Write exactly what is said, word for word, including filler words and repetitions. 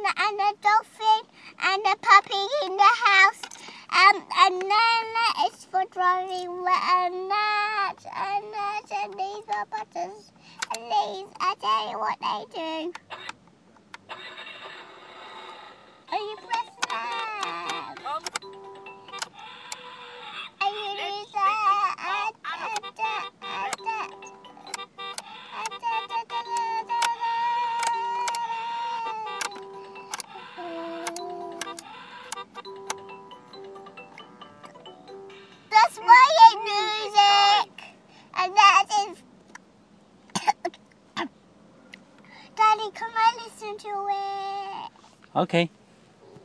and a dolphin and a puppy in the house. Um, and then that is for driving, and that, and that, and these are buttons. And these, I tell you what they do. And you press them. And you do that, and, and that, and that. And da, da, da, da, da, da. That's my music. And that is... Daddy, can I listen to it? Okay.